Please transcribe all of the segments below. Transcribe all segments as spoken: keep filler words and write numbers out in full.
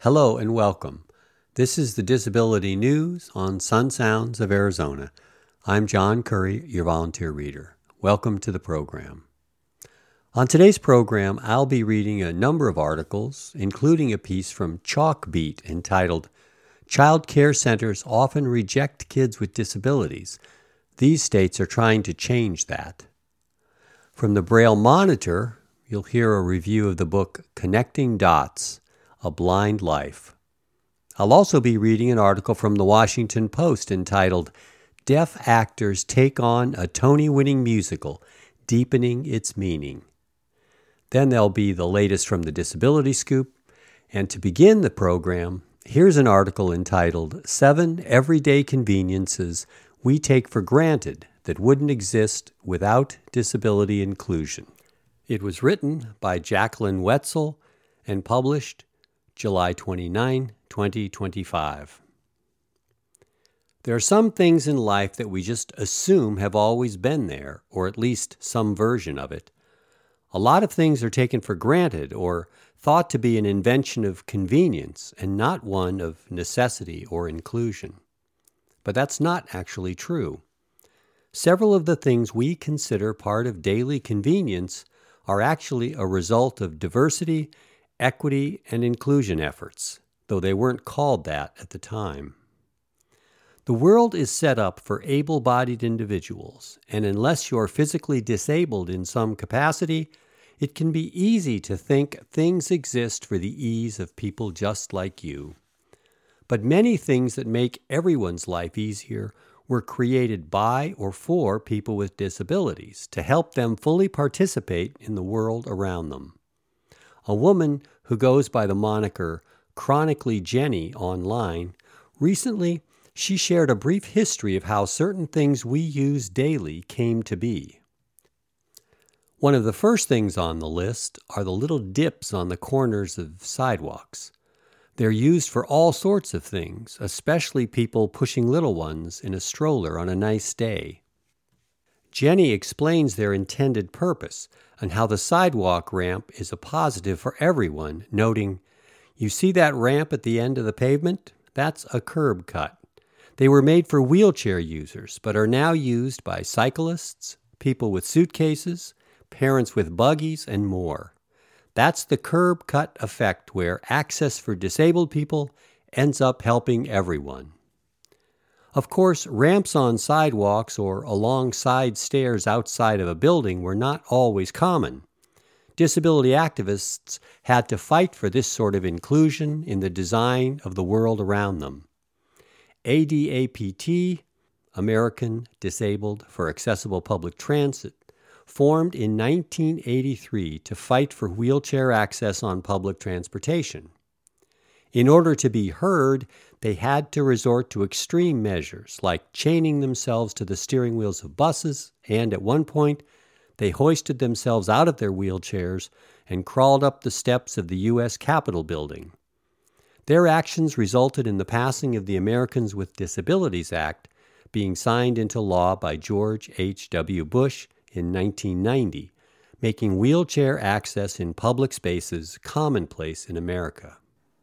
Hello and welcome. This is the Disability News on Sun Sounds of Arizona. I'm John Curry, your volunteer reader. Welcome to the program. On today's program, I'll be reading a number of articles, including a piece from Chalkbeat entitled, Child Care Centers Often Reject Kids with Disabilities. These states are trying to change that. From the Braille Monitor, you'll hear a review of the book Connecting Dots, A Blind Life. I'll also be reading an article from the Washington Post entitled, Deaf Actors Take on a Tony-Winning Musical, Deepening Its Meaning. Then there'll be the latest from the Disability Scoop, and to begin the program, here's an article entitled, Seven Everyday Conveniences We Take for Granted That Wouldn't Exist Without Disability Inclusion. It was written by Jacqueline Wetzel and published July twenty-ninth, twenty twenty-five. There are some things in life that we just assume have always been there, or at least some version of it. A lot of things are taken for granted or thought to be an invention of convenience and not one of necessity or inclusion. But that's not actually true. Several of the things we consider part of daily convenience are actually a result of diversity, equity, and inclusion efforts, though they weren't called that at the time. The world is set up for able-bodied individuals, and unless you're physically disabled in some capacity, it can be easy to think things exist for the ease of people just like you. But many things that make everyone's life easier were created by or for people with disabilities to help them fully participate in the world around them. A woman who goes by the moniker Chronically Jenny online, recently she shared a brief history of how certain things we use daily came to be. One of the first things on the list are the little dips on the corners of sidewalks. They're used for all sorts of things, especially people pushing little ones in a stroller on a nice day. Jenny explains their intended purpose and how the sidewalk ramp is a positive for everyone, noting, "You see that ramp at the end of the pavement? That's a curb cut. They were made for wheelchair users, but are now used by cyclists, people with suitcases, parents with buggies, and more. That's the curb cut effect where access for disabled people ends up helping everyone." Of course, ramps on sidewalks or alongside stairs outside of a building were not always common. Disability activists had to fight for this sort of inclusion in the design of the world around them. A D A P T, American Disabled for Accessible Public Transit, formed in nineteen eighty-three to fight for wheelchair access on public transportation. In order to be heard, they had to resort to extreme measures like chaining themselves to the steering wheels of buses, and at one point, they hoisted themselves out of their wheelchairs and crawled up the steps of the U S Capitol building. Their actions resulted in the passing of the Americans with Disabilities Act, being signed into law by George H W Bush in nineteen ninety, making wheelchair access in public spaces commonplace in America.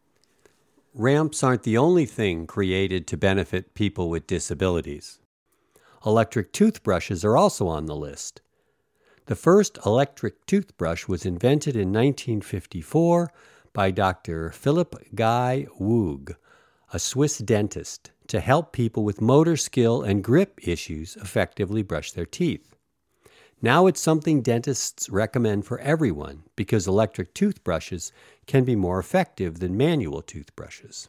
Ramps aren't the only thing created to benefit people with disabilities. Electric toothbrushes are also on the list. The first electric toothbrush was invented in nineteen fifty-four by Doctor Philip Guy Woog, a Swiss dentist, to help people with motor skill and grip issues effectively brush their teeth. Now it's something dentists recommend for everyone because electric toothbrushes can be more effective than manual toothbrushes.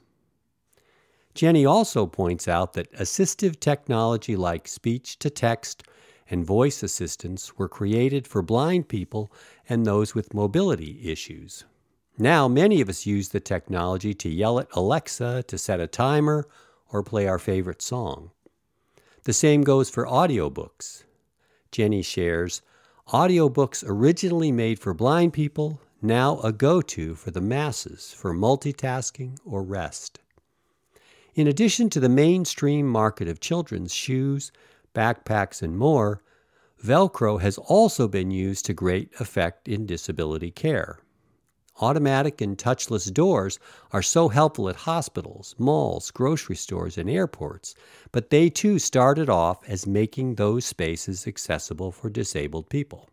Jenny also points out that assistive technology like speech-to-text and voice assistants were created for blind people and those with mobility issues. Now many of us use the technology to yell at Alexa to set a timer or play our favorite song. The same goes for audiobooks. Jenny shares, audiobooks originally made for blind people, now a go-to for the masses for multitasking or rest. In addition to the mainstream market of children's shoes, backpacks, and more, Velcro has also been used to great effect in disability care. automatic and touchless doors are so helpful at hospitals, malls, grocery stores, and airports, but they too started off as making those spaces accessible for disabled people.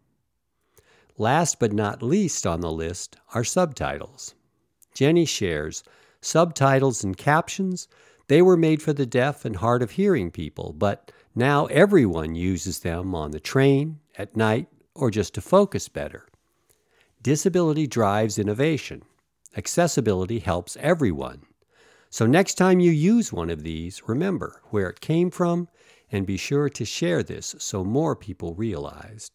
Last but not least on the list are subtitles. Jenny shares, subtitles and captions, they were made for the deaf and hard of hearing people, but now everyone uses them on the train, at night, or just to focus better. Disability drives innovation. Accessibility helps everyone. So next time you use one of these, remember where it came from and be sure to share this so more people realized.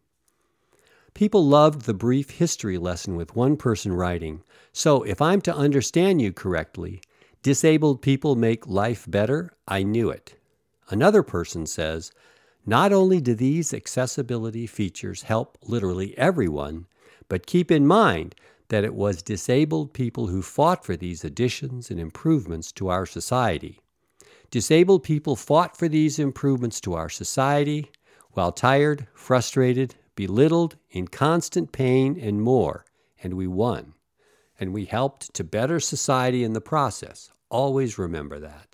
People loved the brief history lesson with one person writing, so if I'm to understand you correctly, disabled people make life better, I knew it. Another person says, not only do these accessibility features help literally everyone, but keep in mind that it was disabled people who fought for these additions and improvements to our society. Disabled people fought for these improvements to our society while tired, frustrated, belittled, in constant pain, and more, and we won. And we helped to better society in the process. Always remember that.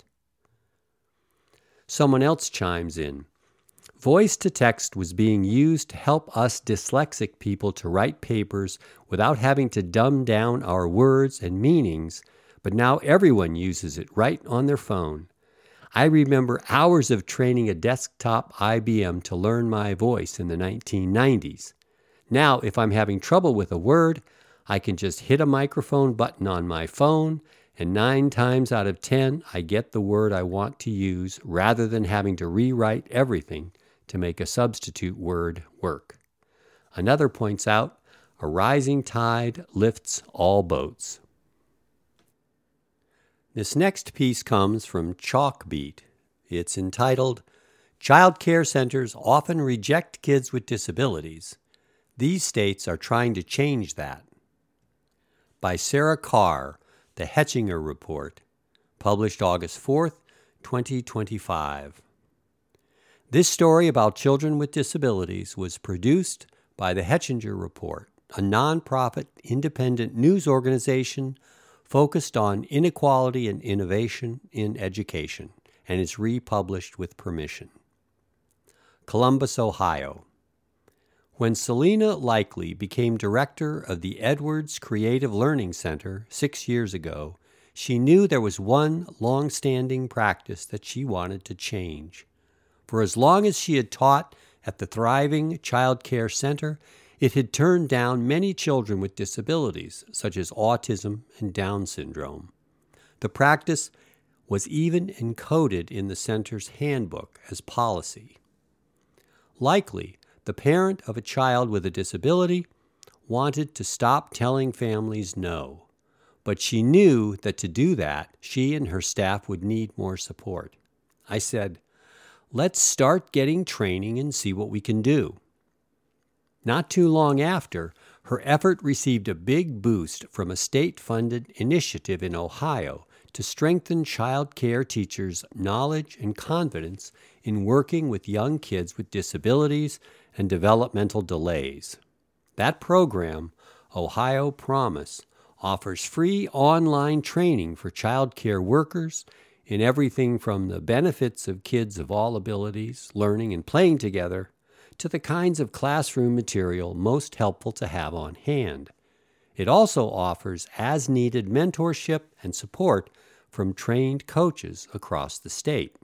Someone else chimes in. Voice-to-text was being used to help us dyslexic people to write papers without having to dumb down our words and meanings, but now everyone uses it right on their phone. I remember hours of training a desktop I B M to learn my voice in the nineteen nineties. Now, if I'm having trouble with a word, I can just hit a microphone button on my phone, and nine times out of ten, I get the word I want to use rather than having to rewrite everything to make a substitute word work. Another points out, a rising tide lifts all boats. This next piece comes from Chalkbeat. It's entitled, Child Care Centers Often Reject Kids with Disabilities. These states are trying to change that. By Sarah Carr, The Hetchinger Report, published August fourth, twenty twenty-five. This story about children with disabilities was produced by The Hetchinger Report, a nonprofit independent news organization focused on inequality and innovation in education, and is republished with permission. Columbus, Ohio. When Selena Likely became director of the Edwards Creative Learning Center six years ago, she knew there was one long-standing practice that she wanted to change. For as long as she had taught at the thriving Child Care Center, it had turned down many children with disabilities, such as autism and Down syndrome. The practice was even encoded in the center's handbook as policy. Likely, the parent of a child with a disability wanted to stop telling families no, but she knew that to do that, she and her staff would need more support. I said, let's start getting training and see what we can do. Not too long after, her effort received a big boost from a state-funded initiative in Ohio to strengthen child care teachers' knowledge and confidence in working with young kids with disabilities and developmental delays. That program, Ohio Promise, offers free online training for child care workers in everything from the benefits of kids of all abilities learning and playing together to the kinds of classroom material most helpful to have on hand. It also offers as-needed mentorship and support from trained coaches across the state.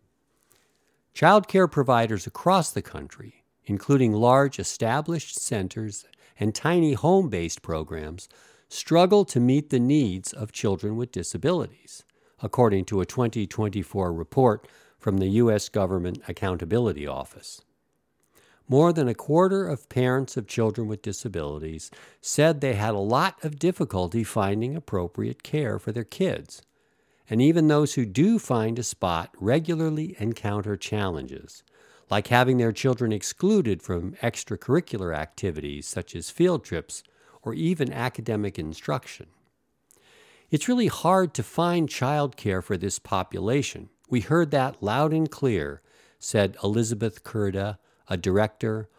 Child care providers across the country, including large established centers and tiny home-based programs, struggle to meet the needs of children with disabilities, according to a twenty twenty-four report from the U S Government Accountability Office. More than a quarter of parents of children with disabilities said they had a lot of difficulty finding appropriate care for their kids. And even those who do find a spot regularly encounter challenges, like having their children excluded from extracurricular activities such as field trips or even academic instruction. It's really hard to find child care for this population. We heard that loud and clear, said Elizabeth Kurda, a director,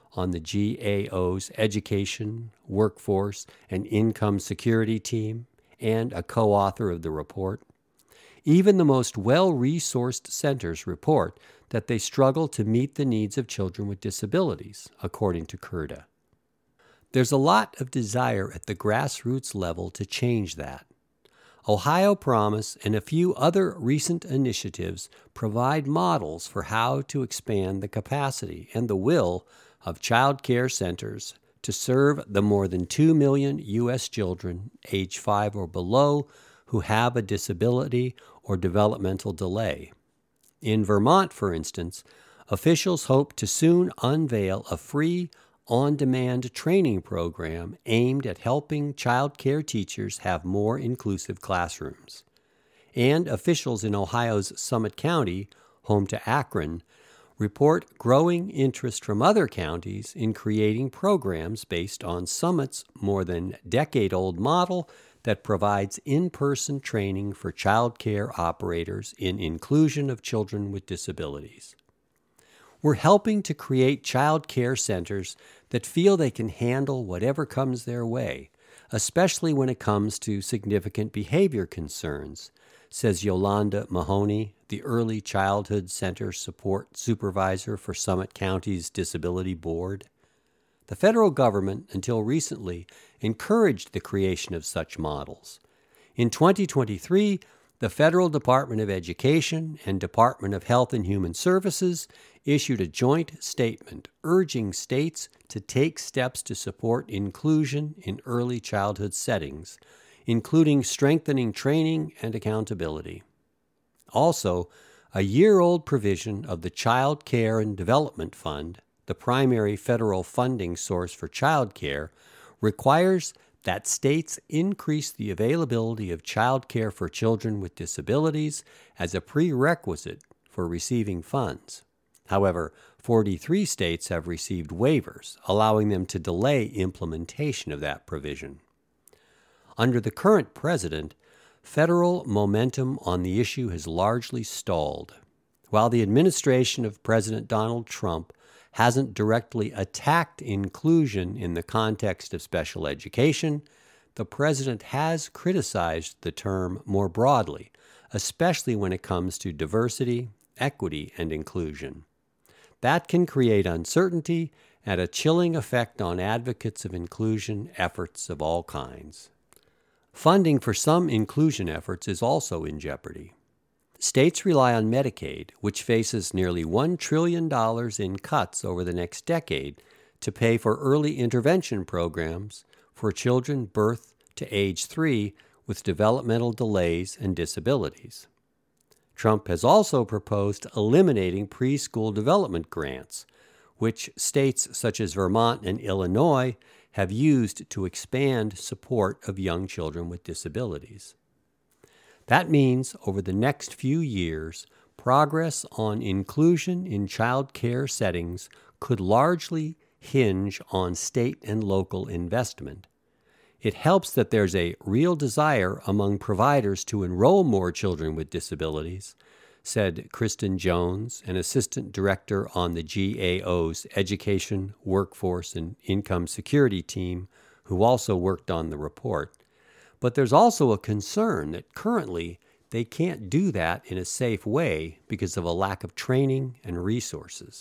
on the G A O's Education, Workforce, and Income Security team and a co-author of the report. Even the most well-resourced centers report that they struggle to meet the needs of children with disabilities, according to CURDA. There's a lot of desire at the grassroots level to change that. Ohio Promise and a few other recent initiatives provide models for how to expand the capacity and the will of child care centers to serve the more than two million U S children age five or below who have a disability or developmental delay. In Vermont, for instance, officials hope to soon unveil a free, on-demand training program aimed at helping child care teachers have more inclusive classrooms. And officials in Ohio's Summit County, home to Akron, report growing interest from other counties in creating programs based on Summit's more than decade-old model that provides in-person training for child care operators in inclusion of children with disabilities. We're helping to create child care centers that feel they can handle whatever comes their way, especially when it comes to significant behavior concerns, says Yolanda Mahoney, the Early Childhood Center Support Supervisor for Summit County's Disability Board. The federal government, until recently, encouraged the creation of such models. In twenty twenty-three, the Federal Department of Education and Department of Health and Human Services issued a joint statement urging states to take steps to support inclusion in early childhood settings, including strengthening training and accountability. Also, a year-old provision of the Child Care and Development Fund, the primary federal funding source for child care, requires that states increase the availability of child care for children with disabilities as a prerequisite for receiving funds. However, forty-three states have received waivers, allowing them to delay implementation of that provision. Under the current president, federal momentum on the issue has largely stalled. While the administration of President Donald Trump hasn't directly attacked inclusion in the context of special education, the president has criticized the term more broadly, especially when it comes to diversity, equity, and inclusion. That can create uncertainty and a chilling effect on advocates of inclusion efforts of all kinds. Funding for some inclusion efforts is also in jeopardy. States rely on Medicaid, which faces nearly one trillion dollars in cuts over the next decade, to pay for early intervention programs for children birth to age three with developmental delays and disabilities. Trump has also proposed eliminating preschool development grants, which states such as Vermont and Illinois have used to expand support of young children with disabilities. That means over the next few years, progress on inclusion in child care settings could largely hinge on state and local investment. It helps that there's a real desire among providers to enroll more children with disabilities, said Kristen Jones, an assistant director on the G A O's Education, Workforce, and Income Security team, who also worked on the report. But there's also a concern that currently they can't do that in a safe way because of a lack of training and resources.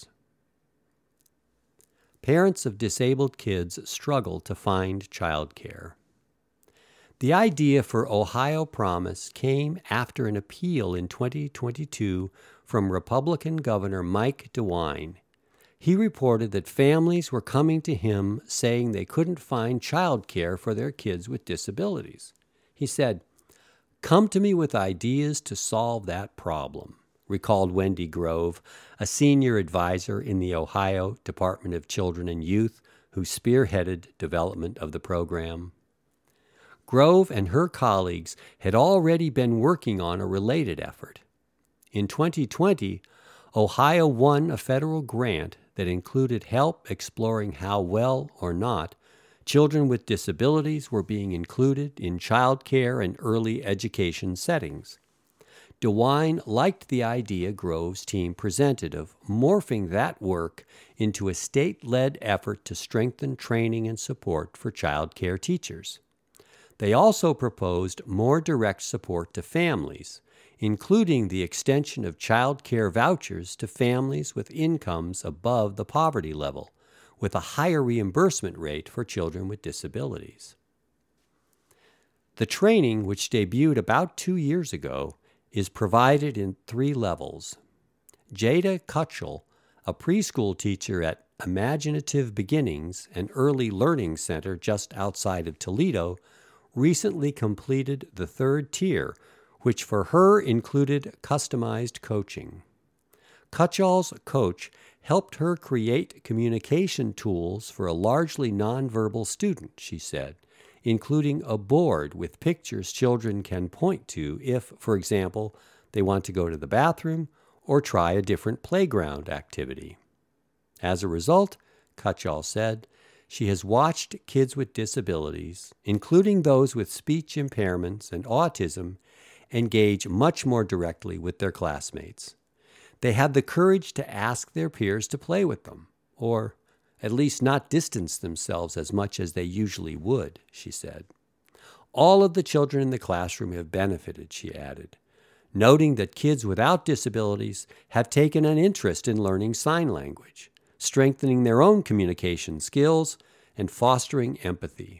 Parents of disabled kids struggle to find childcare. The idea for Ohio Promise came after an appeal in twenty twenty-two from Republican Governor Mike DeWine. He reported that families were coming to him saying they couldn't find child care for their kids with disabilities. He said, "Come to me with ideas to solve that problem," recalled Wendy Grove, a senior advisor in the Ohio Department of Children and Youth who spearheaded development of the program. Grove and her colleagues had already been working on a related effort. In twenty twenty, Ohio won a federal grant that included help exploring how well or not children with disabilities were being included in child care and early education settings. DeWine liked the idea Grove's team presented of morphing that work into a state-led effort to strengthen training and support for child care teachers. They also proposed more direct support to families, including the extension of child care vouchers to families with incomes above the poverty level, with a higher reimbursement rate for children with disabilities. The training, which debuted about two years ago, is provided in three levels. Jada Kutchell, a preschool teacher at Imaginative Beginnings, an early learning center just outside of Toledo, recently completed the third tier, which for her included customized coaching. Kutchell's coach helped her create communication tools for a largely nonverbal student, she said, including a board with pictures children can point to if, for example, they want to go to the bathroom or try a different playground activity. As a result, Kutchell said, she has watched kids with disabilities, including those with speech impairments and autism, engage much more directly with their classmates. They have the courage to ask their peers to play with them, or at least not distance themselves as much as they usually would, she said. All of the children in the classroom have benefited, she added, noting that kids without disabilities have taken an interest in learning sign language, strengthening their own communication skills, and fostering empathy.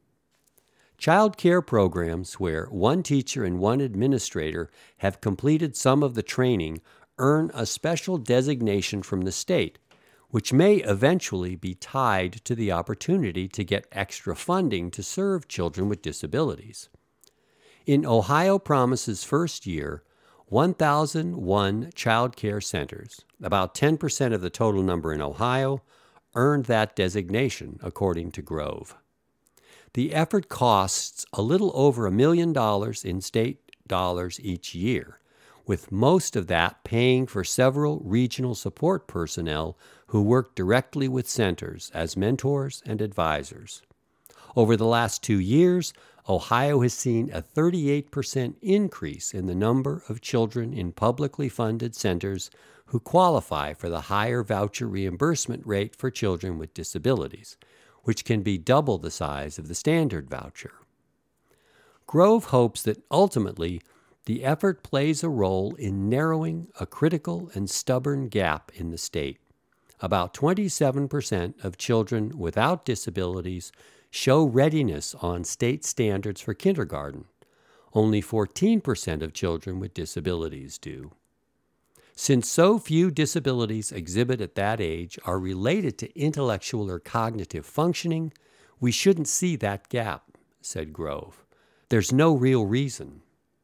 Child care programs where one teacher and one administrator have completed some of the training earn a special designation from the state, which may eventually be tied to the opportunity to get extra funding to serve children with disabilities. In Ohio Promise's first year, one thousand one child care centers, about ten percent of the total number in Ohio, earned that designation, according to Grove. The effort costs a little over a million dollars in state dollars each year, with most of that paying for several regional support personnel who work directly with centers as mentors and advisors. Over the last two years, Ohio has seen a thirty-eight percent increase in the number of children in publicly funded centers who qualify for the higher voucher reimbursement rate for children with disabilities, which can be double the size of the standard voucher. Grove hopes that ultimately the effort plays a role in narrowing a critical and stubborn gap in the state. About twenty-seven percent of children without disabilities show readiness on state standards for kindergarten. Only fourteen percent of children with disabilities do. Since so few disabilities exhibit at that age are related to intellectual or cognitive functioning, we shouldn't see that gap, said Grove. There's no real reason.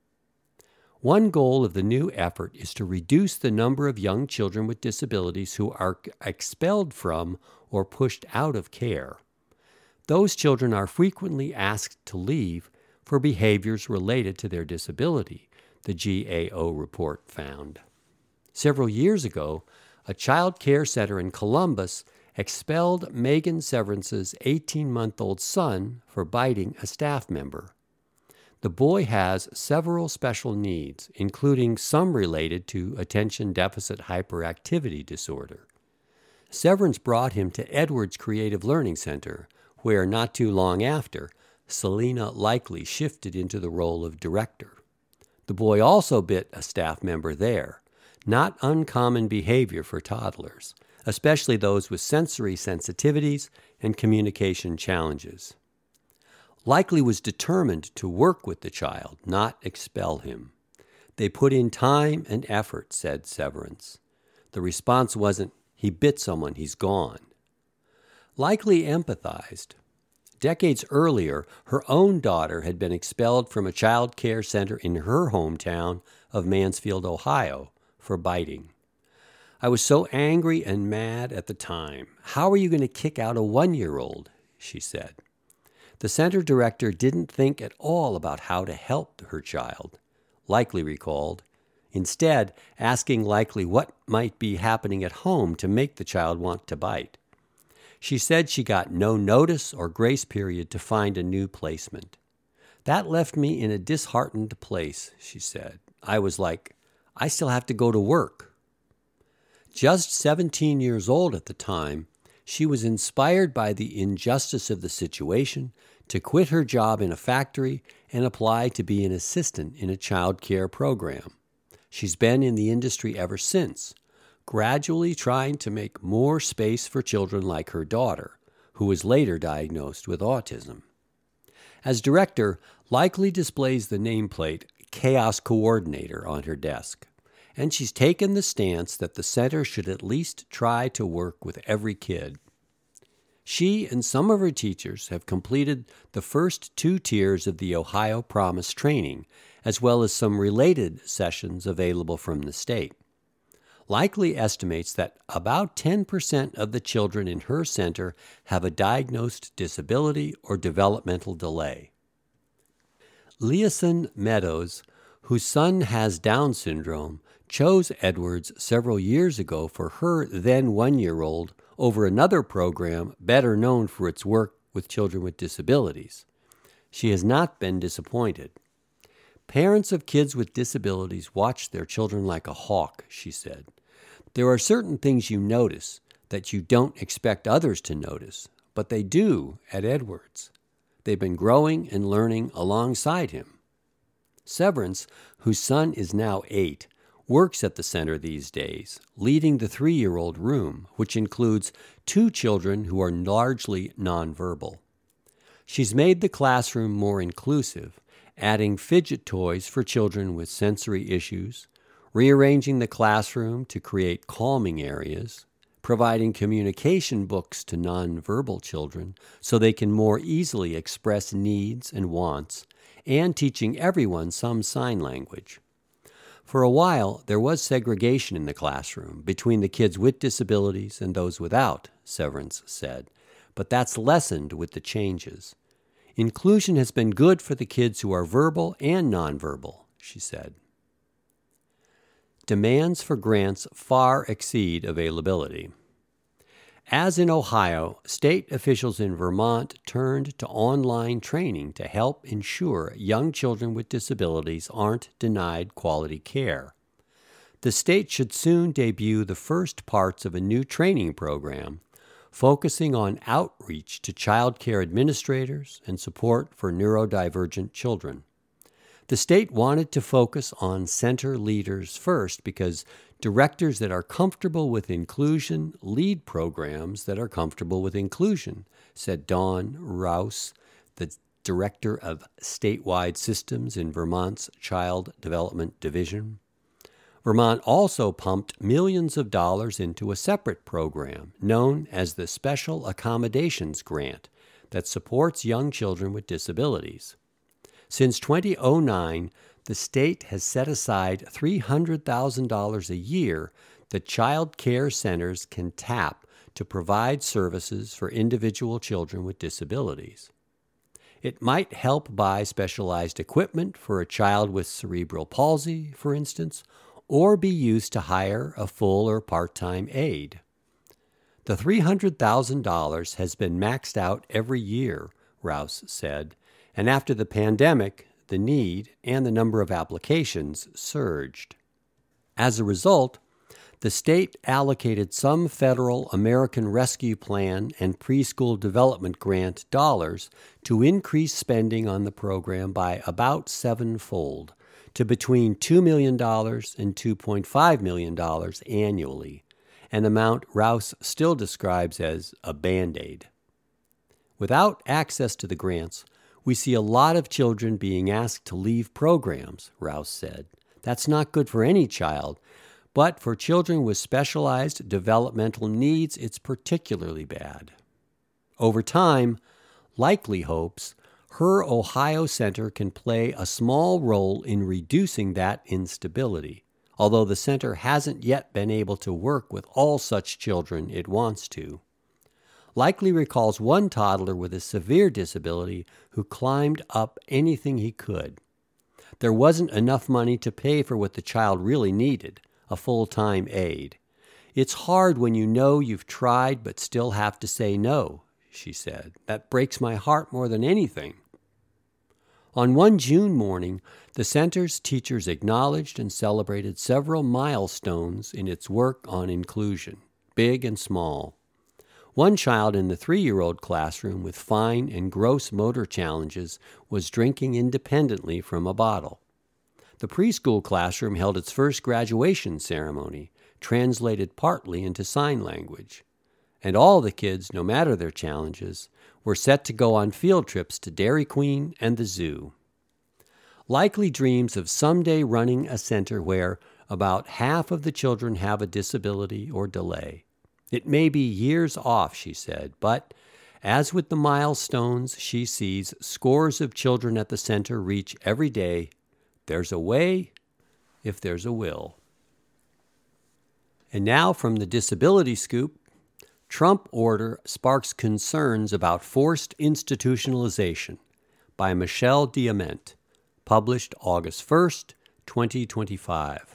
One goal of the new effort is to reduce the number of young children with disabilities who are expelled from or pushed out of care. Those children are frequently asked to leave for behaviors related to their disability, the G A O report found. Several years ago, a child care center in Columbus expelled Megan Severance's eighteen-month-old son for biting a staff member. The boy has several special needs, including some related to attention deficit hyperactivity disorder. Severance brought him to Edwards Creative Learning Center, where not too long after, Selena Likely shifted into the role of director. The boy also bit a staff member there, not uncommon behavior for toddlers, especially those with sensory sensitivities and communication challenges. Likely was determined to work with the child, not expel him. They put in time and effort, said Severance. The response wasn't, he bit someone, he's gone. Likely empathized. Decades earlier, her own daughter had been expelled from a child care center in her hometown of Mansfield, Ohio, for biting. I was so angry and mad at the time. How are you going to kick out a one-year-old? She said. The center director didn't think at all about how to help her child, Likely recalled, instead asking Likely what might be happening at home to make the child want to bite. She said she got no notice or grace period to find a new placement. That left me in a disheartened place, she said. I was like, I still have to go to work. Just seventeen years old at the time, she was inspired by the injustice of the situation to quit her job in a factory and apply to be an assistant in a child care program. She's been in the industry ever since, gradually trying to make more space for children like her daughter, who was later diagnosed with autism. As director, Likely displays the nameplate Chaos Coordinator on her desk, and she's taken the stance that the center should at least try to work with every kid. She and some of her teachers have completed the first two tiers of the Ohio Promise training, as well as some related sessions available from the state. Likely estimates that about ten percent of the children in her center have a diagnosed disability or developmental delay. Leeson Meadows, whose son has Down syndrome, chose Edwards several years ago for her then one-year-old over another program better known for its work with children with disabilities. She has not been disappointed. Parents of kids with disabilities watch their children like a hawk, she said. There are certain things you notice that you don't expect others to notice, but they do at Edwards. They've been growing and learning alongside him. Severance, whose son is now eight, works at the center these days, leading the three-year-old room, which includes two children who are largely nonverbal. She's made the classroom more inclusive, adding fidget toys for children with sensory issues, rearranging the classroom to create calming areas, providing communication books to nonverbal children so they can more easily express needs and wants, and teaching everyone some sign language. For a while, there was segregation in the classroom between the kids with disabilities and those without, Severance said, but that's lessened with the changes. Inclusion has been good for the kids who are verbal and nonverbal, she said. Demands for grants far exceed availability. As in Ohio, state officials in Vermont turned to online training to help ensure young children with disabilities aren't denied quality care. The state should soon debut the first parts of a new training program focusing on outreach to child care administrators and support for neurodivergent children. The state wanted to focus on center leaders first because directors that are comfortable with inclusion lead programs that are comfortable with inclusion, said Dawn Rouse, the director of statewide systems in Vermont's Child Development Division. Vermont also pumped millions of dollars into a separate program known as the Special Accommodations Grant that supports young children with disabilities. Since two thousand nine, the state has set aside three hundred thousand dollars a year that child care centers can tap to provide services for individual children with disabilities. It might help buy specialized equipment for a child with cerebral palsy, for instance, or be used to hire a full or part-time aide. The three hundred thousand dollars has been maxed out every year, Rouse said, and after the pandemic, the need and the number of applications surged. As a result, the state allocated some federal American Rescue Plan and Preschool Development Grant dollars to increase spending on the program by about sevenfold, to between two million dollars and two point five million dollars annually, an amount Rouse still describes as a Band-Aid. Without access to the grants, we see a lot of children being asked to leave programs, Rouse said. That's not good for any child, but for children with specialized developmental needs, it's particularly bad. Over time, Likely hopes her Ohio center can play a small role in reducing that instability, although the center hasn't yet been able to work with all such children it wants to. Likely recalls one toddler with a severe disability who climbed up anything he could. There wasn't enough money to pay for what the child really needed, a full-time aide. It's hard when you know you've tried but still have to say no, she said. That breaks my heart more than anything. On one June morning, the center's teachers acknowledged and celebrated several milestones in its work on inclusion, big and small. One child in the three-year-old classroom with fine and gross motor challenges was drinking independently from a bottle. The preschool classroom held its first graduation ceremony, translated partly into sign language. And all the kids, no matter their challenges, were set to go on field trips to Dairy Queen and the zoo. Likely dreams of someday running a center where about half of the children have a disability or delay. It may be years off, she said, but as with the milestones she sees scores of children at the center reach every day, there's a way if there's a will. And now from the Disability Scoop, Trump order sparks concerns about forced institutionalization by Michelle Diamant, published August first, twenty twenty-five.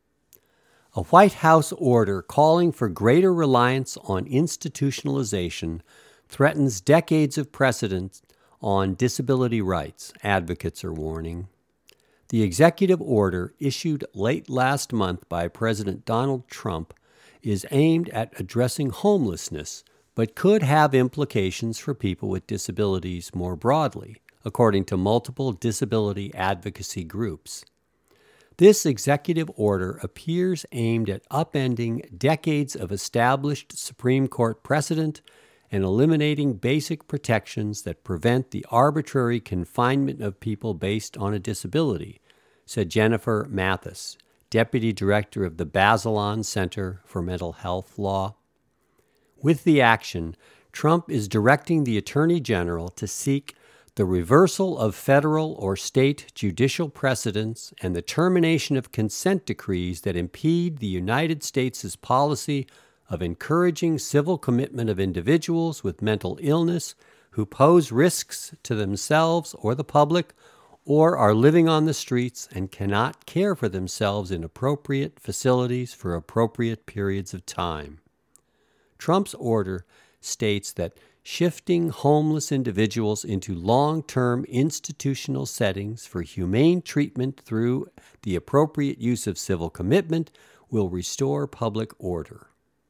A White House order calling for greater reliance on institutionalization threatens decades of precedent on disability rights, advocates are warning. The executive order, issued late last month by President Donald Trump, is aimed at addressing homelessness, but could have implications for people with disabilities more broadly, according to multiple disability advocacy groups. This executive order appears aimed at upending decades of established Supreme Court precedent and eliminating basic protections that prevent the arbitrary confinement of people based on a disability, said Jennifer Mathis, Deputy Director of the Bazelon Center for Mental Health Law. With the action, Trump is directing the Attorney General to seek the reversal of federal or state judicial precedents and the termination of consent decrees that impede the United States' policy of encouraging civil commitment of individuals with mental illness who pose risks to themselves or the public or are living on the streets and cannot care for themselves in appropriate facilities for appropriate periods of time. Trump's order states that shifting homeless individuals into long-term institutional settings for humane treatment through the appropriate use of civil commitment will restore public order.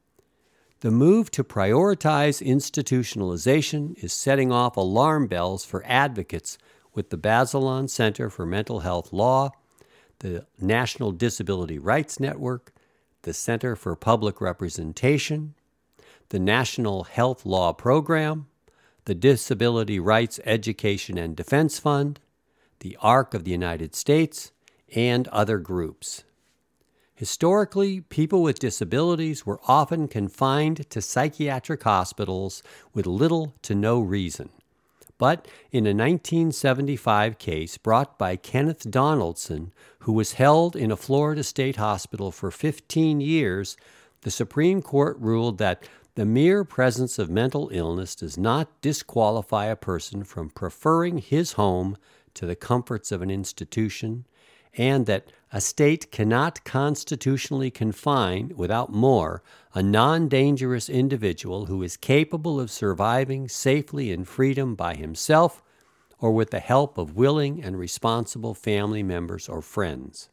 The move to prioritize institutionalization is setting off alarm bells for advocates with the Bazelon Center for Mental Health Law, the National Disability Rights Network, the Center for Public Representation, the National Health Law Program, the Disability Rights Education and Defense Fund, the A R C of the United States, and other groups. Historically, people with disabilities were often confined to psychiatric hospitals with little to no reason. But in a nineteen seventy-five case brought by Kenneth Donaldson, who was held in a Florida state hospital for fifteen years, the Supreme Court ruled that the mere presence of mental illness does not disqualify a person from preferring his home to the comforts of an institution, and that a state cannot constitutionally confine, without more, a non-dangerous individual who is capable of surviving safely in freedom by himself or with the help of willing and responsible family members or friends.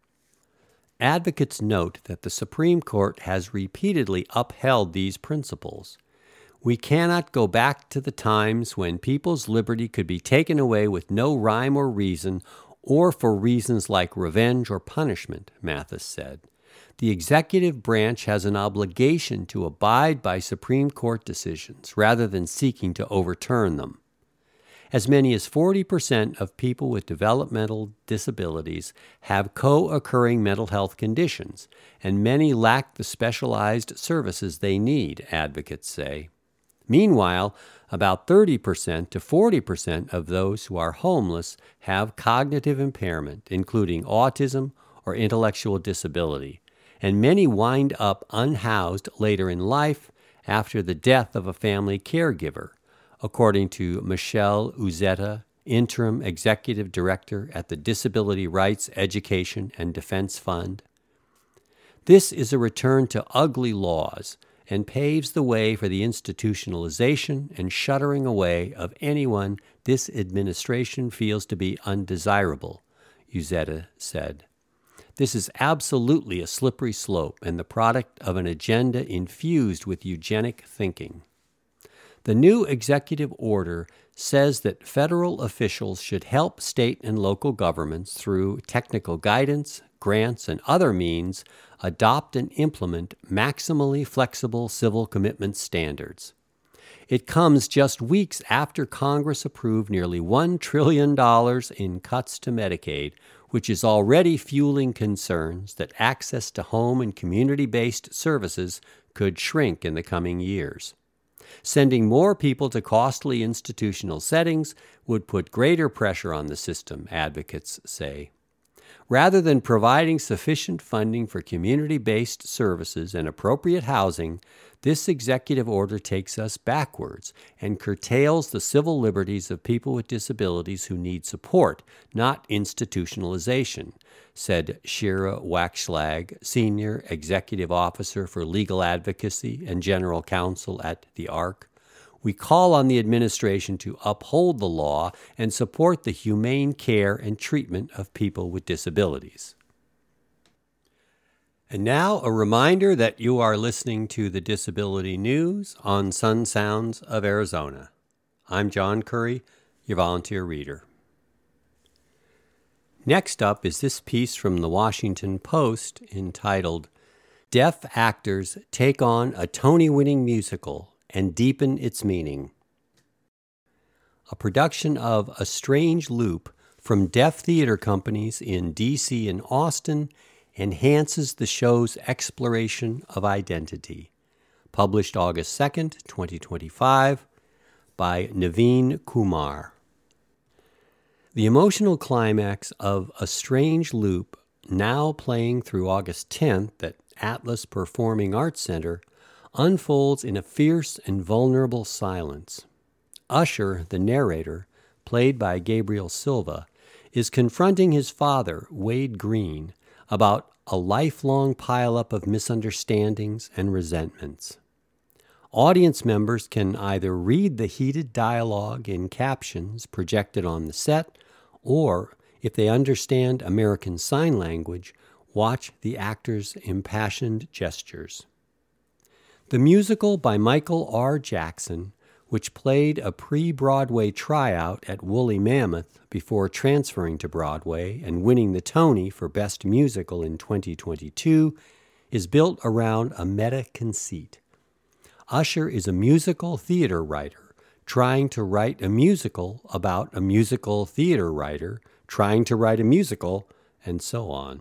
Advocates note that the Supreme Court has repeatedly upheld these principles. We cannot go back to the times when people's liberty could be taken away with no rhyme or reason, or for reasons like revenge or punishment, Mathis said. The executive branch has an obligation to abide by Supreme Court decisions rather than seeking to overturn them. As many as forty percent of people with developmental disabilities have co-occurring mental health conditions, and many lack the specialized services they need, advocates say. Meanwhile, about thirty percent to forty percent of those who are homeless have cognitive impairment, including autism or intellectual disability, and many wind up unhoused later in life after the death of a family caregiver, according to Michelle Uzzetta, Interim Executive Director at the Disability Rights Education and Defense Fund. This is a return to ugly laws and paves the way for the institutionalization and shuttering away of anyone this administration feels to be undesirable, Uzzetta said. This is absolutely a slippery slope and the product of an agenda infused with eugenic thinking. The new executive order says that federal officials should help state and local governments through technical guidance, grants, and other means adopt and implement maximally flexible civil commitment standards. It comes just weeks after Congress approved nearly one trillion dollars in cuts to Medicaid, which is already fueling concerns that access to home and community-based services could shrink in the coming years. Sending more people to costly institutional settings would put greater pressure on the system, advocates say. Rather than providing sufficient funding for community-based services and appropriate housing, this executive order takes us backwards and curtails the civil liberties of people with disabilities who need support, not institutionalization, said Shira Waxlag, Senior Executive Officer for Legal Advocacy and General Counsel at the A R C. We call on the administration to uphold the law and support the humane care and treatment of people with disabilities. And now a reminder that you are listening to the Disability News on Sun Sounds of Arizona. I'm John Curry, your volunteer reader. Next up is this piece from the Washington Post entitled, Deaf Actors Take on a Tony-Winning Musical and Deepen Its Meaning. A production of A Strange Loop from deaf theater companies in D C and Austin enhances the show's exploration of identity. Published August second, twenty twenty-five, by Naveen Kumar. The emotional climax of A Strange Loop, now playing through August tenth at Atlas Performing Arts Center, unfolds in a fierce and vulnerable silence. Usher, the narrator, played by Gabriel Silva, is confronting his father, Wade Green, about a lifelong pileup of misunderstandings and resentments. Audience members can either read the heated dialogue in captions projected on the set, or, if they understand American Sign Language, watch the actors' impassioned gestures. The musical by Michael R. Jackson, which played a pre-Broadway tryout at Woolly Mammoth before transferring to Broadway and winning the Tony for Best Musical in twenty twenty-two, is built around a meta-conceit. Usher is a musical theater writer trying to write a musical about a musical theater writer trying to write a musical, and so on.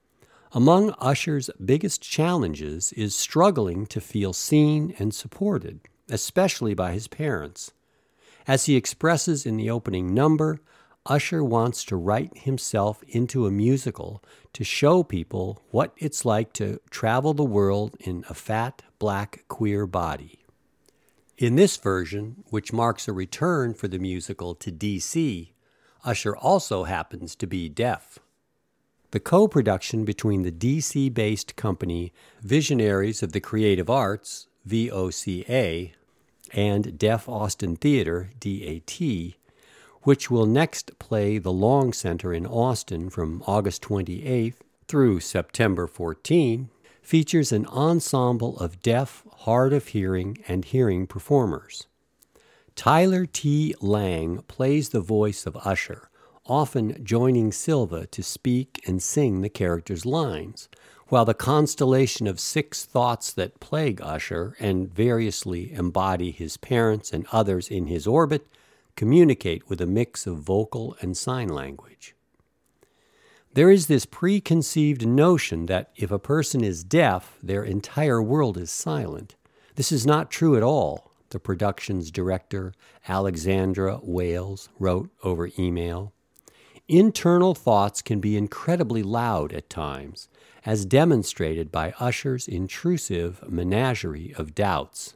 Among Usher's biggest challenges is struggling to feel seen and supported, especially by his parents. As he expresses in the opening number, Usher wants to write himself into a musical to show people what it's like to travel the world in a fat, black, queer body. In this version, which marks a return for the musical to D C, Usher also happens to be deaf. The co-production between the D C-based company Visionaries of the Creative Arts, V O C A, and Deaf Austin Theater, D A T, which will next play the Long Center in Austin from August twenty-eighth through September fourteenth, features an ensemble of deaf, hard of hearing, and hearing performers. Tyler T. Lang plays the voice of Usher, often joining Silva to speak and sing the character's lines, while the constellation of six thoughts that plague Usher and variously embody his parents and others in his orbit communicate with a mix of vocal and sign language. There is this preconceived notion that if a person is deaf, their entire world is silent. This is not true at all, the production's director, Alexandra Wales, wrote over email. Internal thoughts can be incredibly loud at times, as demonstrated by Usher's intrusive menagerie of doubts.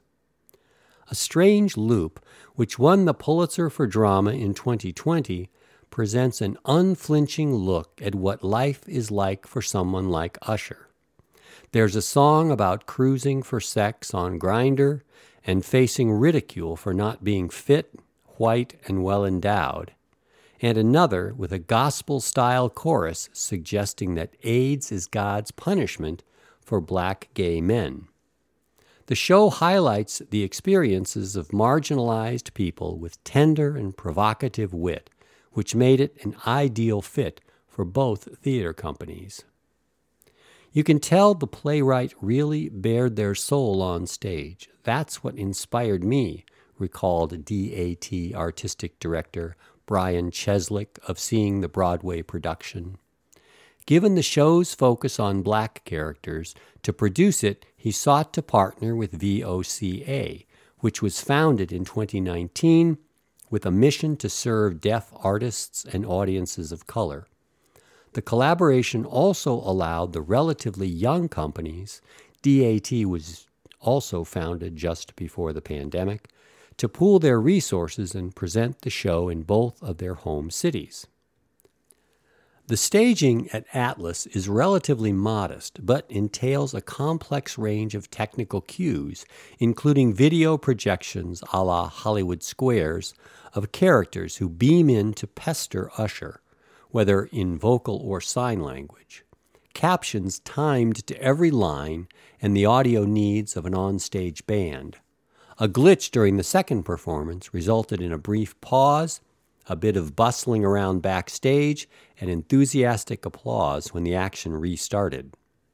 A Strange Loop, which won the Pulitzer for Drama in twenty twenty, presents an unflinching look at what life is like for someone like Usher. There's a song about cruising for sex on Grindr and facing ridicule for not being fit, white and well-endowed, and another with a gospel-style chorus suggesting that AIDS is God's punishment for black gay men. The show highlights the experiences of marginalized people with tender and provocative wit, which made it an ideal fit for both theater companies. You can tell the playwright really bared their soul on stage. That's what inspired me, recalled D A T artistic director Brian Cheslick of Seeing the Broadway production. Given the show's focus on black characters, to produce it, he sought to partner with V O C A, which was founded in twenty nineteen with a mission to serve deaf artists and audiences of color. The collaboration also allowed the relatively young companies, D A T was also founded just before the pandemic, to pool their resources and present the show in both of their home cities. The staging at Atlas is relatively modest, but entails a complex range of technical cues, including video projections a la Hollywood Squares of characters who beam in to pester Usher, whether in vocal or sign language, captions timed to every line and the audio needs of an onstage band. A glitch during the second performance resulted in a brief pause, a bit of bustling around backstage, and enthusiastic applause when the action restarted.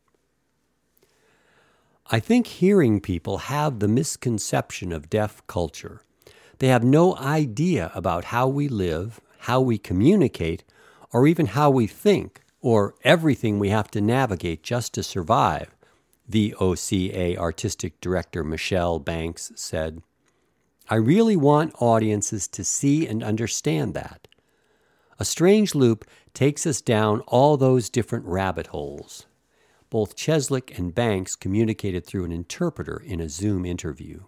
I think hearing people have the misconception of deaf culture. They have no idea about how we live, how we communicate, or even how we think, or everything we have to navigate just to survive, V O C A artistic director Michelle Banks said. I really want audiences to see and understand that. A Strange Loop takes us down all those different rabbit holes. Both Cheslick and Banks communicated through an interpreter in a Zoom interview.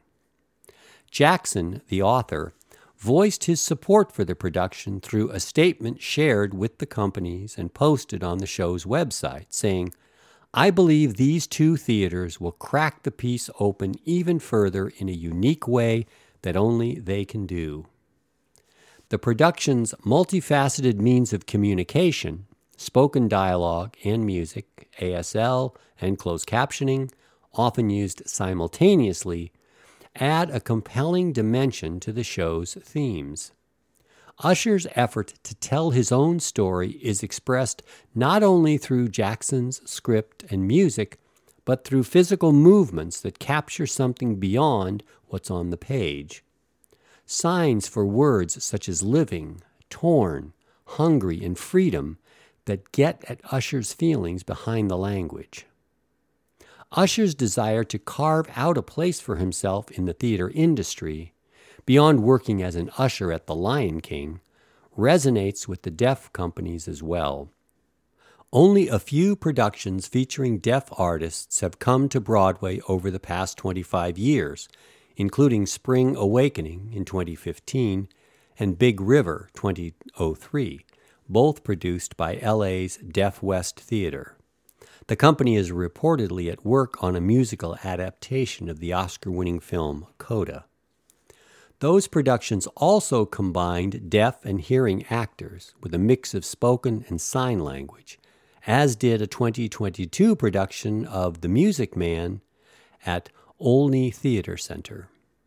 Jackson, the author, voiced his support for the production through a statement shared with the companies and posted on the show's website, saying, I believe these two theaters will crack the piece open even further in a unique way that only they can do. The production's multifaceted means of communication, spoken dialogue and music, A S L, and closed captioning, often used simultaneously, add a compelling dimension to the show's themes. Usher's effort to tell his own story is expressed not only through Jackson's script and music, but through physical movements that capture something beyond what's on the page. Signs for words such as living, torn, hungry, and freedom that get at Usher's feelings behind the language. Usher's desire to carve out a place for himself in the theater industry, beyond working as an usher at the Lion King, resonates with the deaf companies as well. Only a few productions featuring deaf artists have come to Broadway over the past twenty-five years, including Spring Awakening in twenty fifteen and Big River twenty oh three, both produced by L A's Deaf West Theater. The company is reportedly at work on a musical adaptation of the Oscar-winning film Coda. Those productions also combined deaf and hearing actors with a mix of spoken and sign language, as did a twenty twenty-two production of The Music Man at Olney Theater Center.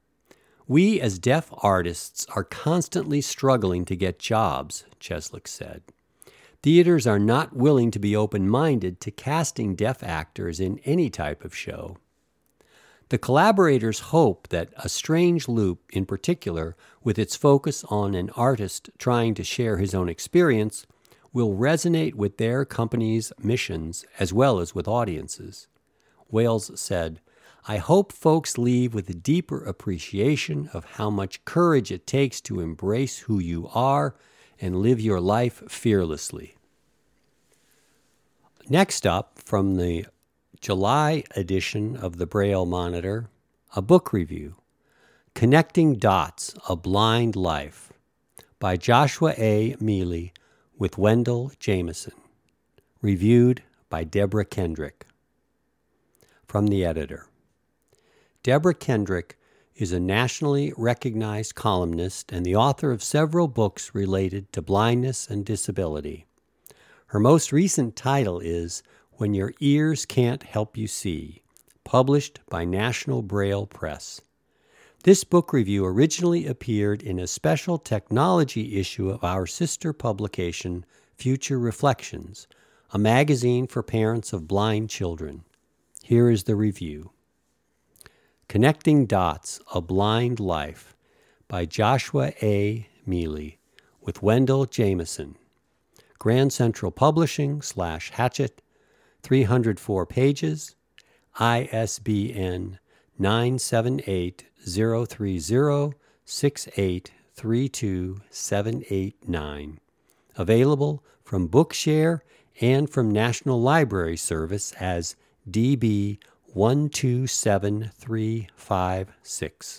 We as deaf artists are constantly struggling to get jobs, Cheslick said. Theaters are not willing to be open-minded to casting deaf actors in any type of show. The collaborators hope that A Strange Loop, in particular, with its focus on an artist trying to share his own experience, will resonate with their company's missions as well as with audiences. Wales said, I hope folks leave with a deeper appreciation of how much courage it takes to embrace who you are and live your life fearlessly. Next up, from the July edition of the Braille Monitor, a book review, Connecting Dots, A Blind Life, by Joshua A. Mealy with Wendell Jameson, reviewed by Deborah Kendrick. From the editor. Deborah Kendrick is a nationally recognized columnist and the author of several books related to blindness and disability. Her most recent title is When Your Ears Can't Help You See, published by National Braille Press. This book review originally appeared in a special technology issue of our sister publication, Future Reflections, a magazine for parents of blind children. Here is the review. Connecting Dots, A Blind Life by Joshua A. Mealy with Wendell Jameson. Grand Central Publishing slash Hatchet, three hundred four pages, I S B N nine seven eight zero three zero six eight three two seven eight nine. Available from Bookshare and from National Library Service as D B one two seven three five six.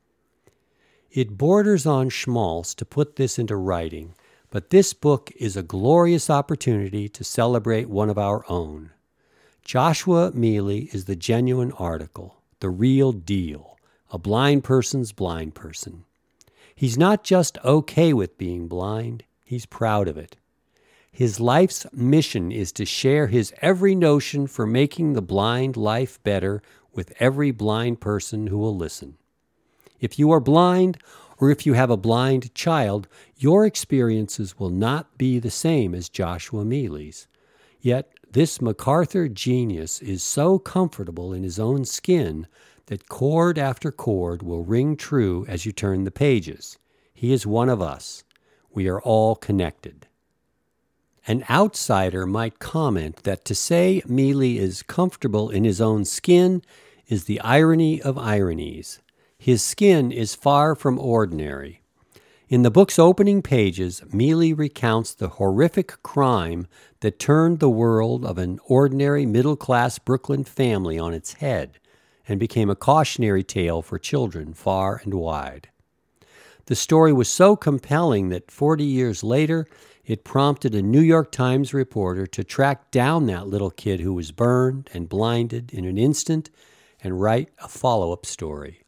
It borders on schmaltz to put this into writing, but this book is a glorious opportunity to celebrate one of our own. Joshua Mealy is the genuine article, the real deal, a blind person's blind person. He's not just okay with being blind, he's proud of it. His life's mission is to share his every notion for making the blind life better with every blind person who will listen. If you are blind, or if you have a blind child, your experiences will not be the same as Joshua Mealy's. Yet this MacArthur genius is so comfortable in his own skin that chord after chord will ring true as you turn the pages. He is one of us. We are all connected. An outsider might comment that to say Mealy is comfortable in his own skin is the irony of ironies. His skin is far from ordinary. In the book's opening pages, Mealy recounts the horrific crime that turned the world of an ordinary middle-class Brooklyn family on its head and became a cautionary tale for children far and wide. The story was so compelling that forty years later, it prompted a New York Times reporter to track down that little kid who was burned and blinded in an instant and write a follow-up story.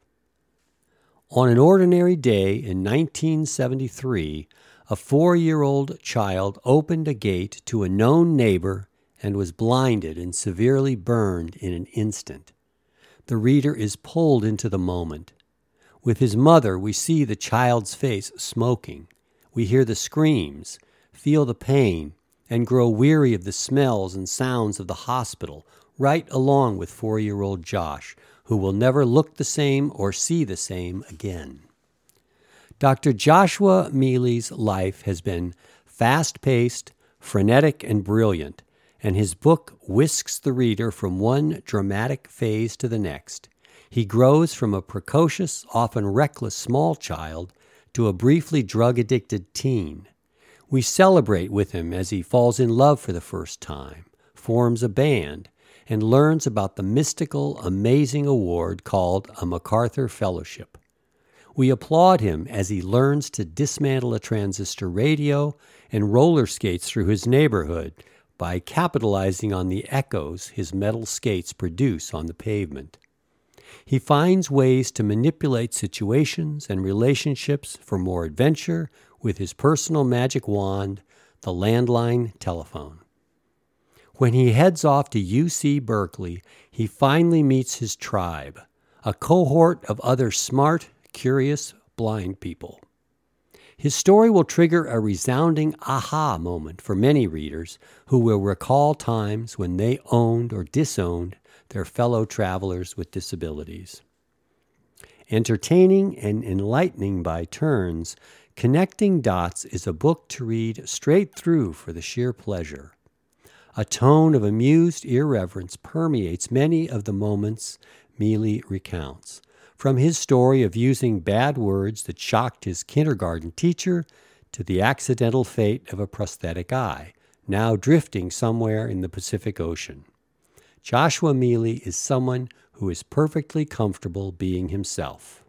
On an ordinary day in nineteen seventy-three, a four-year-old child opened a gate to a known neighbor and was blinded and severely burned in an instant. The reader is pulled into the moment. With his mother, we see the child's face smoking. We hear the screams, feel the pain, and grow weary of the smells and sounds of the hospital, right along with four-year-old Josh, who will never look the same or see the same again. Doctor Joshua Mealy's life has been fast-paced, frenetic, and brilliant, and his book whisks the reader from one dramatic phase to the next. He grows from a precocious, often reckless small child to a briefly drug-addicted teen. We celebrate with him as he falls in love for the first time, forms a band, and learns about the mystical, amazing award called a MacArthur Fellowship. We applaud him as he learns to dismantle a transistor radio and roller skates through his neighborhood by capitalizing on the echoes his metal skates produce on the pavement. He finds ways to manipulate situations and relationships for more adventure with his personal magic wand, the landline telephone. When he heads off to U C Berkeley, he finally meets his tribe, a cohort of other smart, curious, blind people. His story will trigger a resounding aha moment for many readers who will recall times when they owned or disowned their fellow travelers with disabilities. Entertaining and enlightening by turns, Connecting Dots is a book to read straight through for the sheer pleasure. A tone of amused irreverence permeates many of the moments Mealy recounts, from his story of using bad words that shocked his kindergarten teacher to the accidental fate of a prosthetic eye, now drifting somewhere in the Pacific Ocean. Joshua Mealy is someone who is perfectly comfortable being himself.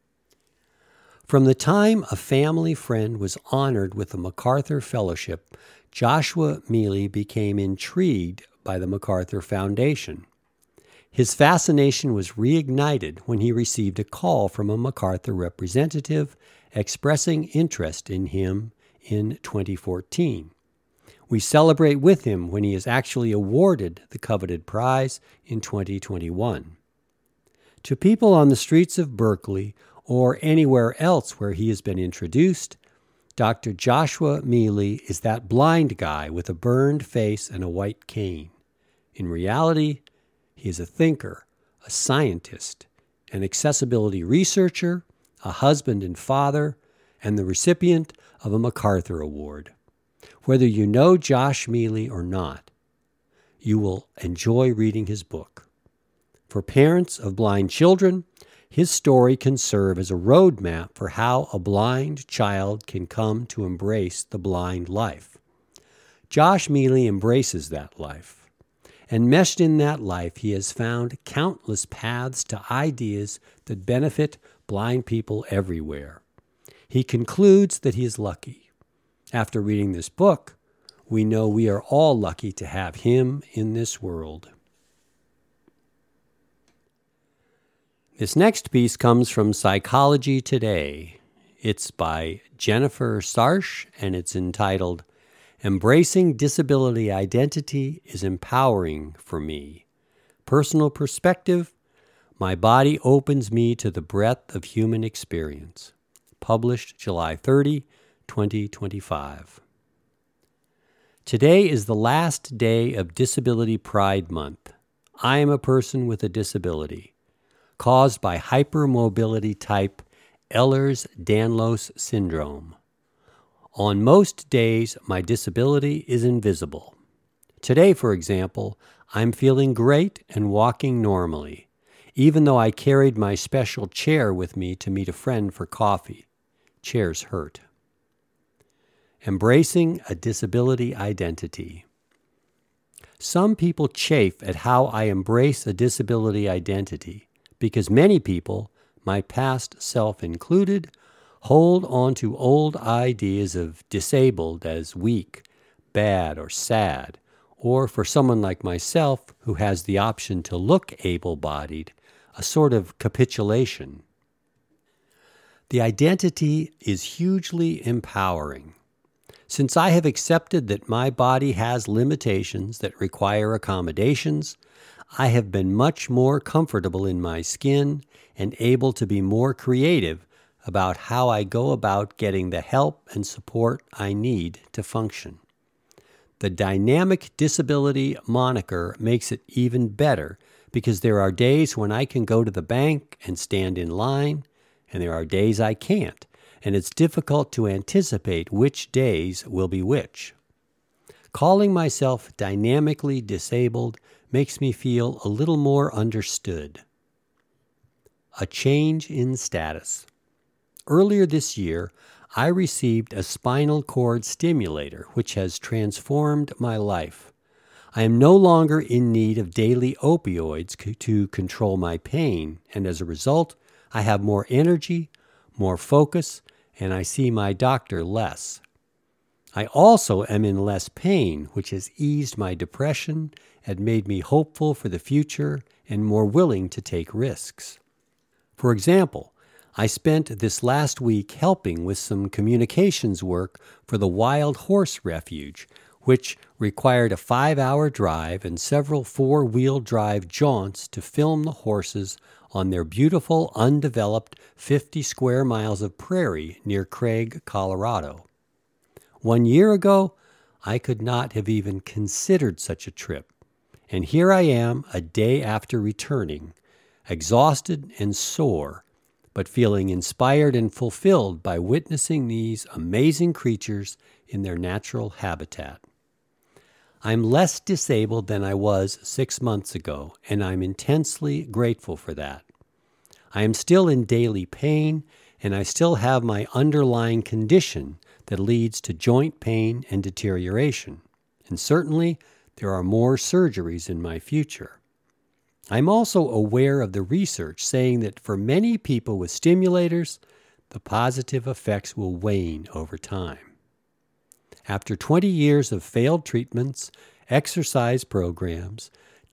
From the time a family friend was honored with the MacArthur Fellowship, Joshua Mealy became intrigued by the MacArthur Foundation. His fascination was reignited when he received a call from a MacArthur representative expressing interest in him in twenty fourteen. We celebrate with him when he is actually awarded the coveted prize in twenty twenty-one. To people on the streets of Berkeley or anywhere else where he has been introduced, Doctor Joshua Mealy is that blind guy with a burned face and a white cane. In reality, he is a thinker, a scientist, an accessibility researcher, a husband and father, and the recipient of a MacArthur Award. Whether you know Josh Mealy or not, you will enjoy reading his book. For parents of blind children, his story can serve as a roadmap for how a blind child can come to embrace the blind life. Josh Mealy embraces that life, and meshed in that life, he has found countless paths to ideas that benefit blind people everywhere. He concludes that he is lucky. After reading this book, we know we are all lucky to have him in this world. This next piece comes from Psychology Today. It's by Jennifer Sarsch, and it's entitled, Embracing Disability Identity is Empowering for Me. Personal Perspective, My Body Opens Me to the Breadth of Human Experience. Published July thirtieth, twenty twenty-five. Today is the last day of Disability Pride Month. I am a person with a disability caused by hypermobility type Ehlers-Danlos syndrome. On most days, my disability is invisible. Today, for example, I'm feeling great and walking normally, even though I carried my special chair with me to meet a friend for coffee. Chairs hurt. Embracing a disability identity. Some people chafe at how I embrace a disability identity because many people, my past self included, hold on to old ideas of disabled as weak, bad, or sad, or for someone like myself who has the option to look able-bodied, a sort of capitulation. The identity is hugely empowering. Since I have accepted that my body has limitations that require accommodations, I have been much more comfortable in my skin and able to be more creative about how I go about getting the help and support I need to function. The dynamic disability moniker makes it even better because there are days when I can go to the bank and stand in line, and there are days I can't, and it's difficult to anticipate which days will be which. Calling myself dynamically disabled makes me feel a little more understood. A change in status. Earlier this year, I received a spinal cord stimulator, which has transformed my life. I am no longer in need of daily opioids c- to control my pain, and as a result, I have more energy, more focus, and I see my doctor less. I also am in less pain, which has eased my depression and made me hopeful for the future and more willing to take risks. For example, I spent this last week helping with some communications work for the Wild Horse Refuge, which required a five-hour drive and several four-wheel drive jaunts to film the horses on their beautiful, undeveloped fifty square miles of prairie near Craig, Colorado. One year ago, I could not have even considered such a trip, and here I am a day after returning, exhausted and sore, but feeling inspired and fulfilled by witnessing these amazing creatures in their natural habitat. I'm less disabled than I was six months ago, and I'm intensely grateful for that. I am still in daily pain, and I still have my underlying condition that leads to joint pain and deterioration, and certainly there are more surgeries in my future. I'm also aware of the research saying that for many people with stimulators, the positive effects will wane over time. After twenty years of failed treatments, exercise programs,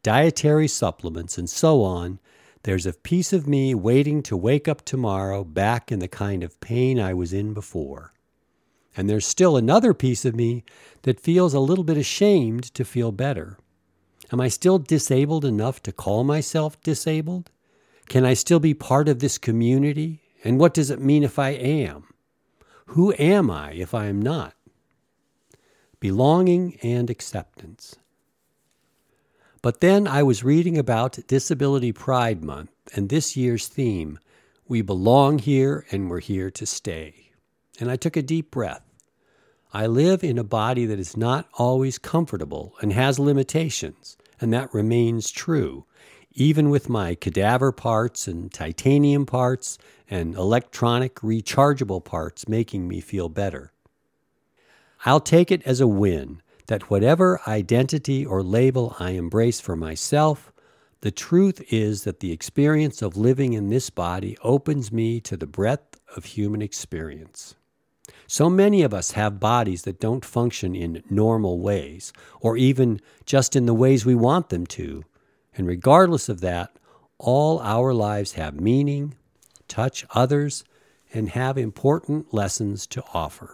dietary supplements, and so on, there's a piece of me waiting to wake up tomorrow back in the kind of pain I was in before. And there's still another piece of me that feels a little bit ashamed to feel better. Am I still disabled enough to call myself disabled? Can I still be part of this community? And what does it mean if I am? Who am I if I am not? Belonging and acceptance. But then I was reading about Disability Pride Month and this year's theme, We Belong Here and We're Here to Stay. And I took a deep breath. I live in a body that is not always comfortable and has limitations, and that remains true, even with my cadaver parts and titanium parts and electronic rechargeable parts making me feel better. I'll take it as a win that whatever identity or label I embrace for myself, the truth is that the experience of living in this body opens me to the breadth of human experience. So many of us have bodies that don't function in normal ways, or even just in the ways we want them to. And regardless of that, all our lives have meaning, touch others, and have important lessons to offer.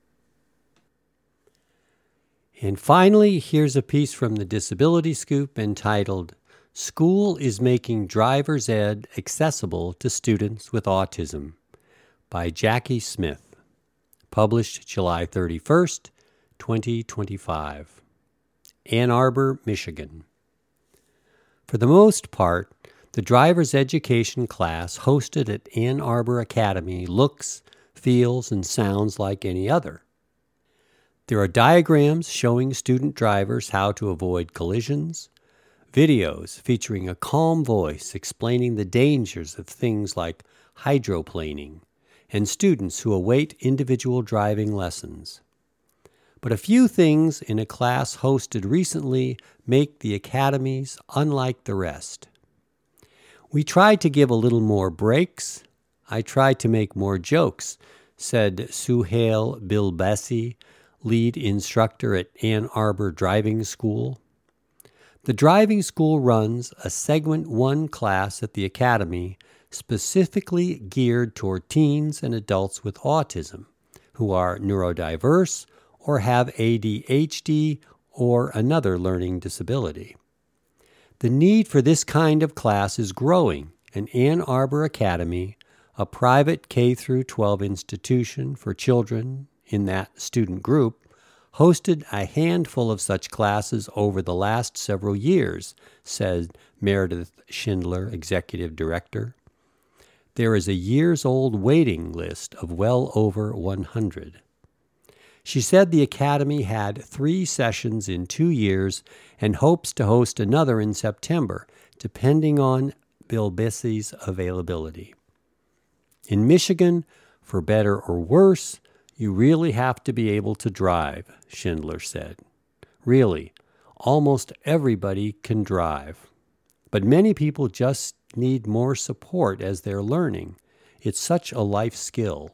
And finally, here's a piece from the Disability Scoop entitled, School is Making Driver's Ed Accessible to Students with Autism by Jackie Smith, published July thirty-first, twenty twenty-five. Ann Arbor, Michigan. For the most part, the driver's education class hosted at Ann Arbor Academy looks, feels, and sounds like any other. There are diagrams showing student drivers how to avoid collisions, videos featuring a calm voice explaining the dangers of things like hydroplaning, and students who await individual driving lessons. But a few things in a class hosted recently make the academies unlike the rest. We tried to give a little more breaks. I tried to make more jokes, said Suhail Bilbesi, lead instructor at Ann Arbor Driving School. The driving school runs a Segment one class at the academy specifically geared toward teens and adults with autism who are neurodiverse or have A D H D or another learning disability. The need for this kind of class is growing, and Ann Arbor Academy, a private K through twelve institution for children in that student group, hosted a handful of such classes over the last several years, said Meredith Schindler, executive director. There is a years-old waiting list of well over one hundred. She said the academy had three sessions in two years and hopes to host another in September, depending on Bilbesi's availability. In Michigan, for better or worse, you really have to be able to drive, Schindler said. Really, almost everybody can drive. But many people just need more support as they're learning. It's such a life skill.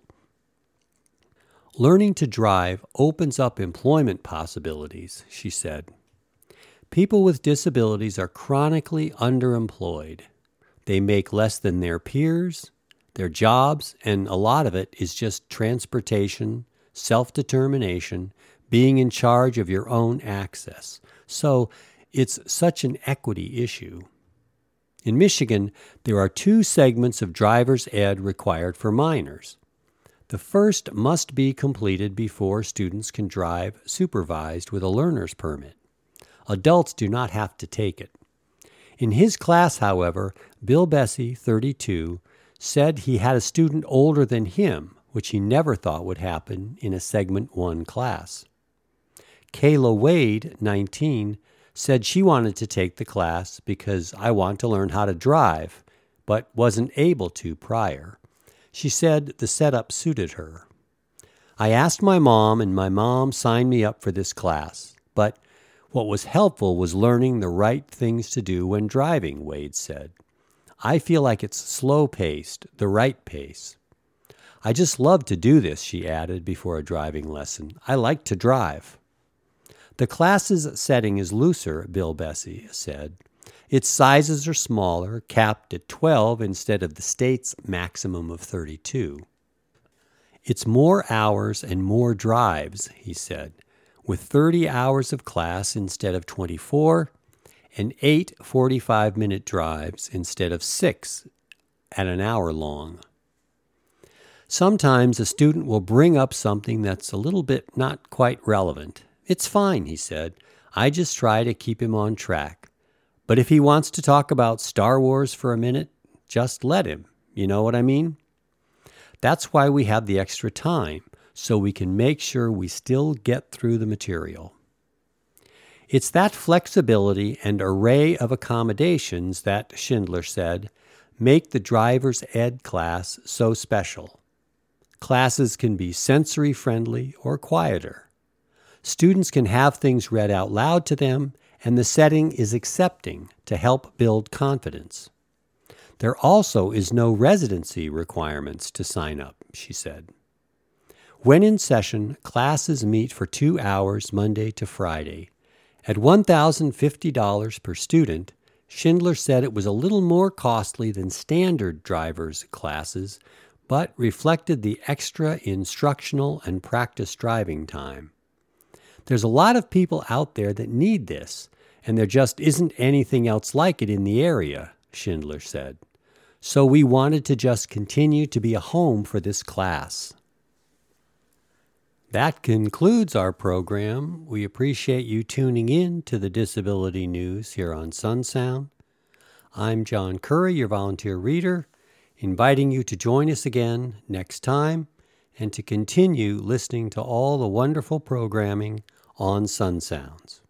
Learning to drive opens up employment possibilities, she said. People with disabilities are chronically underemployed. They make less than their peers, their jobs, and a lot of it is just transportation, self-determination, being in charge of your own access. So it's such an equity issue. In Michigan, there are two segments of driver's ed required for minors. The first must be completed before students can drive supervised with a learner's permit. Adults do not have to take it. In his class, however, Bilbesi, thirty-two, said he had a student older than him, which he never thought would happen in a Segment one class. Kayla Wade, nineteen, said she wanted to take the class because I want to learn how to drive, but wasn't able to prior. She said the setup suited her. I asked my mom, and my mom signed me up for this class, but what was helpful was learning the right things to do when driving, Wade said. I feel like it's slow-paced, the right pace. I just love to do this, she added before a driving lesson. I like to drive. The class's setting is looser, Bilbesi said. Its sizes are smaller, capped at twelve instead of the state's maximum of thirty-two. It's more hours and more drives, he said, with thirty hours of class instead of twenty-four, and eight forty-five minute drives instead of six at an hour long. Sometimes a student will bring up something that's a little bit not quite relevant. It's fine, he said. I just try to keep him on track. But if he wants to talk about Star Wars for a minute, just let him. You know what I mean? That's why we have the extra time, so we can make sure we still get through the material. It's that flexibility and array of accommodations that, Schindler said, make the driver's ed class so special. Classes can be sensory-friendly or quieter. Students can have things read out loud to them, and the setting is accepting to help build confidence. There also is no residency requirements to sign up, she said. When in session, classes meet for two hours Monday to Friday. At one thousand fifty dollars per student, Schindler said it was a little more costly than standard driver's classes, but reflected the extra instructional and practice driving time. There's a lot of people out there that need this, and there just isn't anything else like it in the area, Schindler said. So we wanted to just continue to be a home for this class. That concludes our program. We appreciate you tuning in to the Disability News here on SunSound. I'm John Curry, your volunteer reader, inviting you to join us again next time and to continue listening to all the wonderful programming on SunSounds.